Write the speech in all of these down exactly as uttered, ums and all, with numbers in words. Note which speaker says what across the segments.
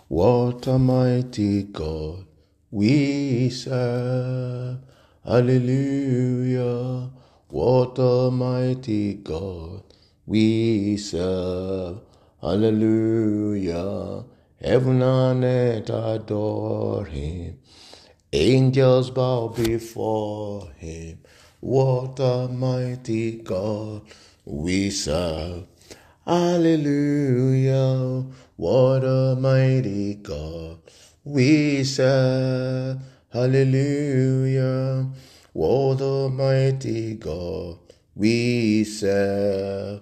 Speaker 1: What a mighty God we serve. Hallelujah. What a mighty God we serve. Hallelujah. Heaven and earth adore him. Angels bow before him. What a mighty God we serve. Hallelujah. What a mighty God we serve. Hallelujah. What a mighty God we serve.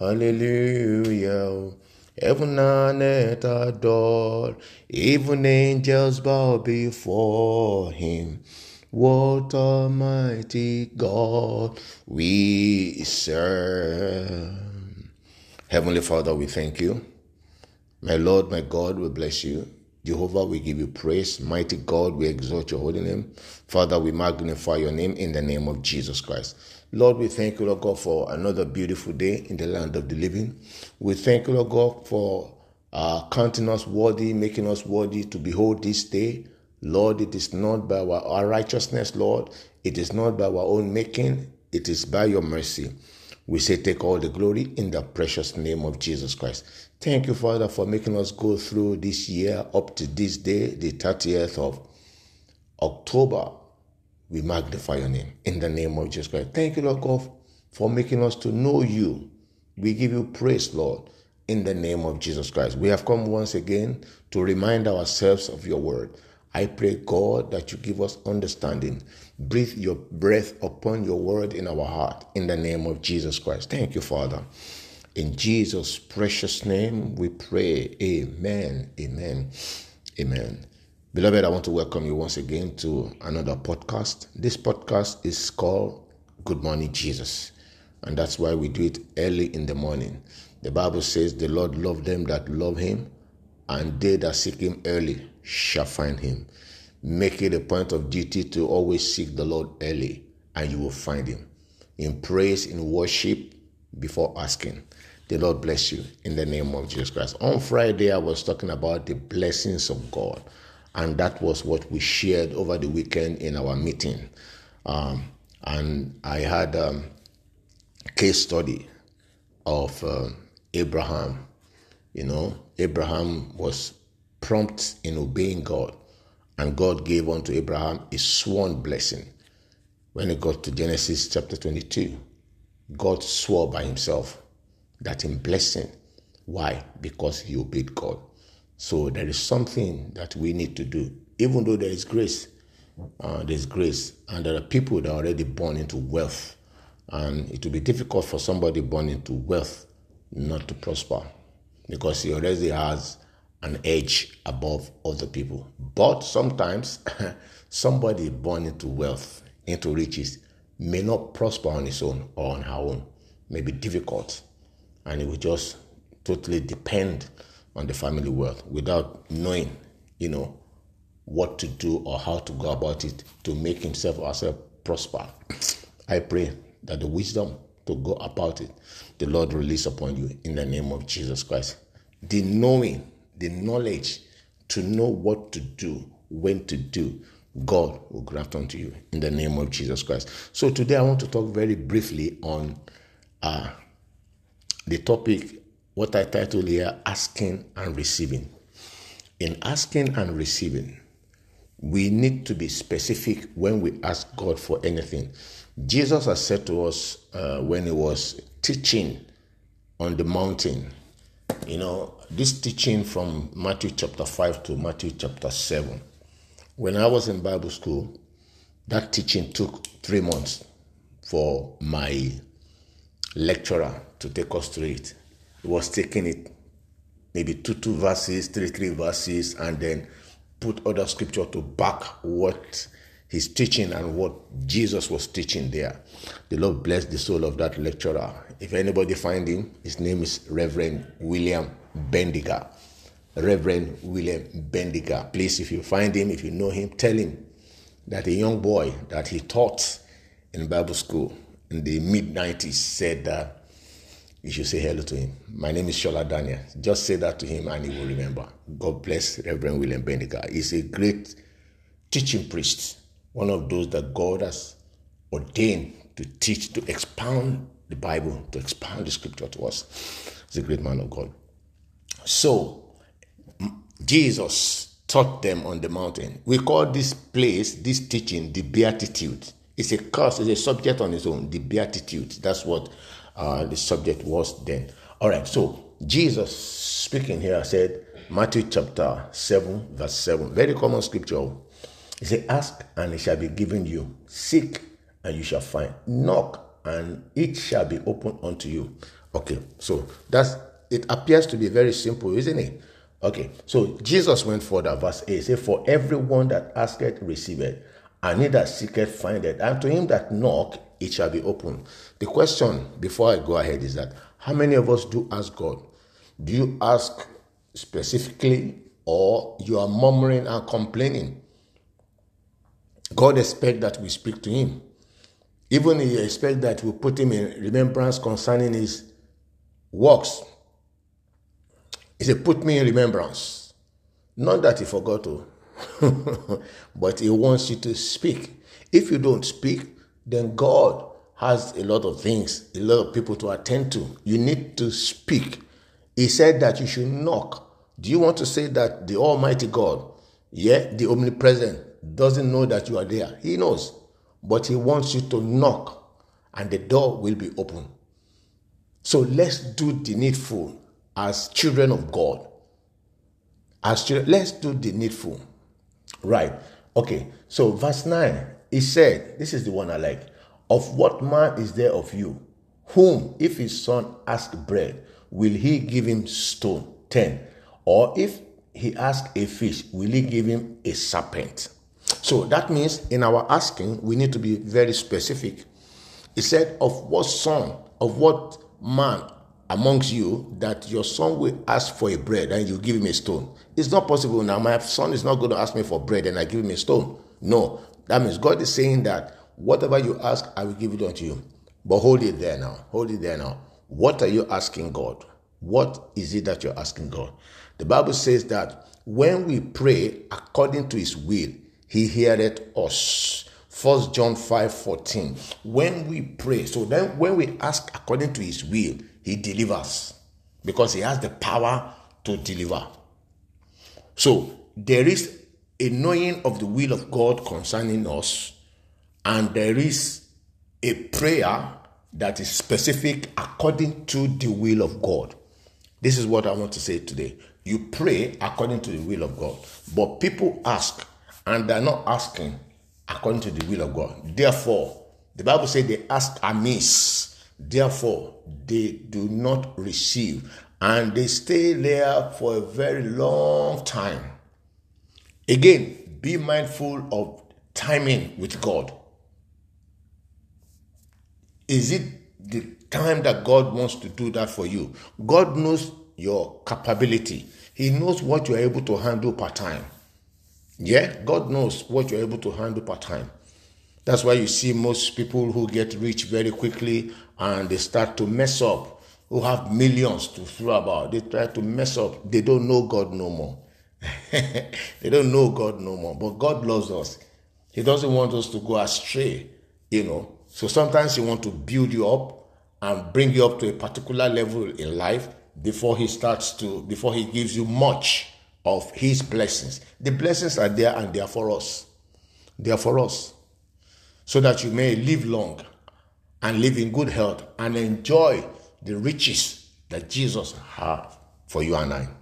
Speaker 1: Hallelujah. Heaven and earth adore, even angels bow before him. What a mighty God we serve. Heavenly Father, we thank you. My Lord, my God, we bless you. Jehovah, we give you praise. Mighty God, we exalt your holy name. Father, we magnify your name in the name of Jesus Christ. Lord, we thank you, Lord God, for another beautiful day in the land of the living. We thank you, Lord God, for uh, counting us worthy, making us worthy to behold this day. Lord, it is not by our, our righteousness, Lord. It is not by our own making. It is by your mercy. We say take all the glory in the precious name of Jesus Christ. Thank you, Father, for making us go through this year up to this day, the thirtieth of October. We magnify your name in the name of Jesus Christ. Thank you, Lord God, for making us to know you. We give you praise, Lord, in the name of Jesus Christ. We have come once again to remind ourselves of your word. I pray, God, that you give us understanding. Breathe your breath upon your word in our heart in the name of Jesus Christ. Thank you, Father. In Jesus' precious name we pray. Amen. Amen. Amen. Beloved, I want to welcome you once again to another podcast. This podcast is called Good Morning Jesus. And that's why we do it early in the morning. The Bible says the Lord loved them that love him, and they that seek him early shall find him. Make it a point of duty to always seek the Lord early, and you will find him. In praise, in worship, before asking. The Lord bless you in the name of Jesus Christ. On Friday, I was talking about the blessings of God, and that was what we shared over the weekend in our meeting. Um, and I had a um, case study of uh, Abraham. You know, Abraham was prompt in obeying God, and God gave unto Abraham a sworn blessing. When it got to Genesis chapter twenty-two, God swore by himself that in blessing. Why? Because he obeyed God. So there is something that we need to do. Even though there is grace, uh, there's grace, and there are people that are already born into wealth, and it will be difficult for somebody born into wealth not to prosper, because he already has an edge above other people. But sometimes somebody born into wealth, into riches, may not prosper on his own or on her own. May be difficult, and it will just totally depend on the family wealth without knowing, you know, what to do or how to go about it to make himself or herself prosper. I pray that the wisdom to go about it, the Lord release upon you in the name of Jesus Christ. The knowing, the knowledge to know what to do, when to do, God will grant unto you in the name of Jesus Christ. So today I want to talk very briefly on uh, the topic, what I titled here, asking and receiving. In asking and receiving, we need to be specific when we ask God for anything. Jesus has said to us uh, when he was teaching on the mountain, you know, this teaching from Matthew chapter five to Matthew chapter seven. When I was in Bible school, that teaching took three months for my lecturer to take us through it. He was taking it maybe two, two verses, three, three verses, and then put other scripture to back what he's teaching and what Jesus was teaching there. The Lord bless the soul of that lecturer. If anybody find him, his name is Reverend William Bendiga. Reverend William Bendiga. Please, if you find him, if you know him, tell him that a young boy that he taught in Bible school in the mid nineties said that you should say hello to him. My name is Shola Daniel. Just say that to him and he will remember. God bless Reverend William Bendiga. He's a great teaching priest, one of those that God has ordained to teach, to expound the Bible, to expound the scripture to us. He's a great man of God. So, Jesus taught them on the mountain. We call this place, this teaching, the Beatitude. It's a course, it's a subject on its own, the Beatitude. That's what uh, the subject was then. All right, so Jesus speaking here said, Matthew chapter seven, verse seven. Very common scripture. He said, ask and it shall be given you. Seek and you shall find. Knock and it shall be opened unto you. Okay, so that's, it appears to be very simple, isn't it? Okay, so Jesus went further, verse eight. He said, for everyone that asketh receiveth, and he that seeketh findeth, and to him that knock it shall be opened. The question before I go ahead is that, how many of us do ask God? Do you ask specifically, or you are murmuring and complaining? God expects that we speak to him. Even he expects that we put him in remembrance concerning his works. He said, put me in remembrance. Not that he forgot to, but he wants you to speak. If you don't speak, then God has a lot of things, a lot of people to attend to. You need to speak. He said that you should knock. Do you want to say that the Almighty God, yeah, the omnipresent, doesn't know that you are there? He knows. But he wants you to knock and the door will be open. So let's do the needful as children of God. As children, let's do the needful. Right. Okay. So verse nine, he said, this is the one I like. Of what man is there of you, whom if his son ask bread, will he give him stone? ten. Or if he ask a fish, will he give him a serpent? So that means in our asking, we need to be very specific. He said, of what son, of what man amongst you that your son will ask for a bread and you give him a stone? It's not possible now. My son is not going to ask me for bread and I give him a stone. No, that means God is saying that whatever you ask, I will give it unto you. But hold it there now. Hold it there now. What are you asking God? What is it that you're asking God? The Bible says that when we pray according to his will, he heareth us. First John five fourteen. When we pray, so then when we ask according to his will, he delivers. Because he has the power to deliver. So there is a knowing of the will of God concerning us. And there is a prayer that is specific according to the will of God. This is what I want to say today. You pray according to the will of God. But people ask and they're not asking according to the will of God. Therefore, the Bible says they ask amiss. Therefore, they do not receive. And they stay there for a very long time. Again, be mindful of timing with God. Is it the time that God wants to do that for you? God knows your capability. He knows what you're able to handle per time. Yeah, God knows what you're able to handle per time. That's why you see most people who get rich very quickly and they start to mess up, who have millions to throw about. They try to mess up. They don't know God no more. They don't know God no more. But God loves us. He doesn't want us to go astray, you know. So sometimes he wants to build you up and bring you up to a particular level in life before he starts to, before he gives you much of his blessings. The blessings are there and they are for us. They are for us. So that you may live long and live in good health and enjoy the riches that Jesus has for you and I.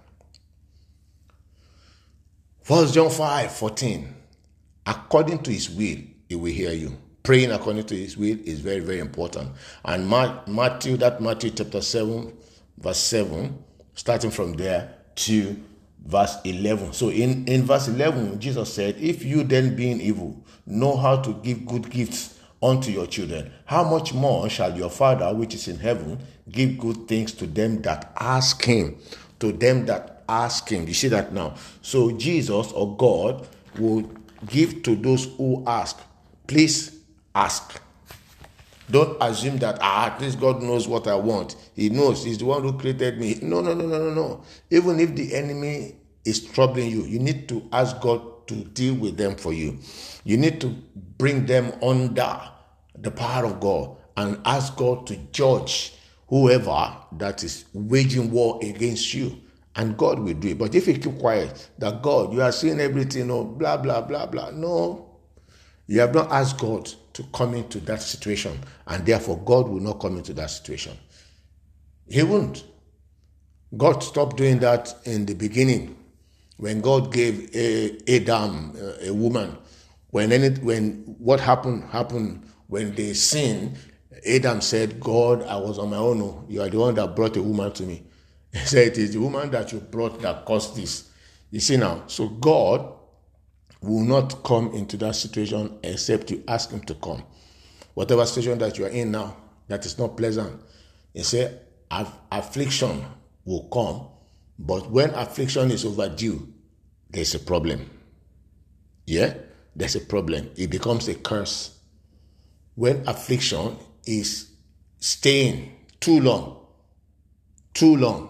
Speaker 1: First John five fourteen. According to his will, he will hear you. Praying according to his will is very, very important. And Matthew, that Matthew chapter seven, verse seven, starting from there to verse eleven. So in, in verse eleven, Jesus said, if you then being evil know how to give good gifts unto your children, how much more shall your Father which is in heaven give good things to them that ask him? To them that ask him. You see that now? So Jesus or God will give to those who ask. Please ask. Don't assume that, ah, at least God knows what I want. He knows. He's the one who created me. No, no, no, no, no, no. Even if the enemy is troubling you, you need to ask God to deal with them for you. You need to bring them under the power of God and ask God to judge whoever that is waging war against you. And God will do it. But if you keep quiet, that God, you are seeing everything, oh, blah, blah, blah, blah. No, you have not asked God to come into that situation, and therefore God will not come into that situation. He won't. God stopped doing that in the beginning when God gave Adam a woman. When any, when what happened happened when they sinned, Adam said, God, I was on my own. You are the one that brought a woman to me. He said, it is the woman that you brought that caused this. You see now, so God will not come into that situation except you ask him to come. Whatever situation that you are in now that is not pleasant, he said, affliction will come, but when affliction is overdue, there's a problem. Yeah, there's a problem. It becomes a curse. When affliction is staying too long, too long.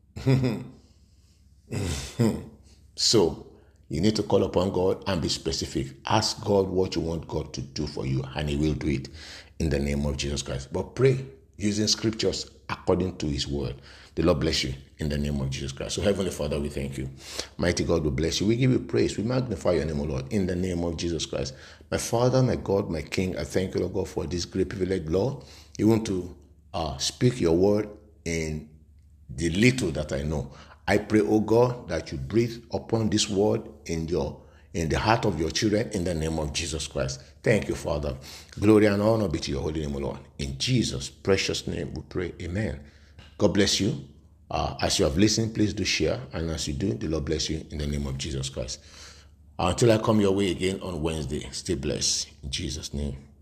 Speaker 1: So, you need to call upon God and be specific. Ask God what you want God to do for you, and he will do it in the name of Jesus Christ. But pray using scriptures according to his word. The Lord bless you in the name of Jesus Christ. So Heavenly Father, we thank you. Mighty God, we bless you. We give you praise. We magnify your name, O Lord, in the name of Jesus Christ. My Father, my God, my King, I thank you, Lord God, for this great privilege, Lord. You want to uh, speak your word in the little that I know. I pray, oh God, that you breathe upon this word in your in the heart of your children in the name of Jesus Christ. Thank you, Father. Glory and honor be to your holy name, O Lord. In Jesus' precious name we pray. Amen. God bless you. Uh, as you have listened, please do share. And as you do, the Lord bless you in the name of Jesus Christ. Uh, until I come your way again on Wednesday, stay blessed. In Jesus' name.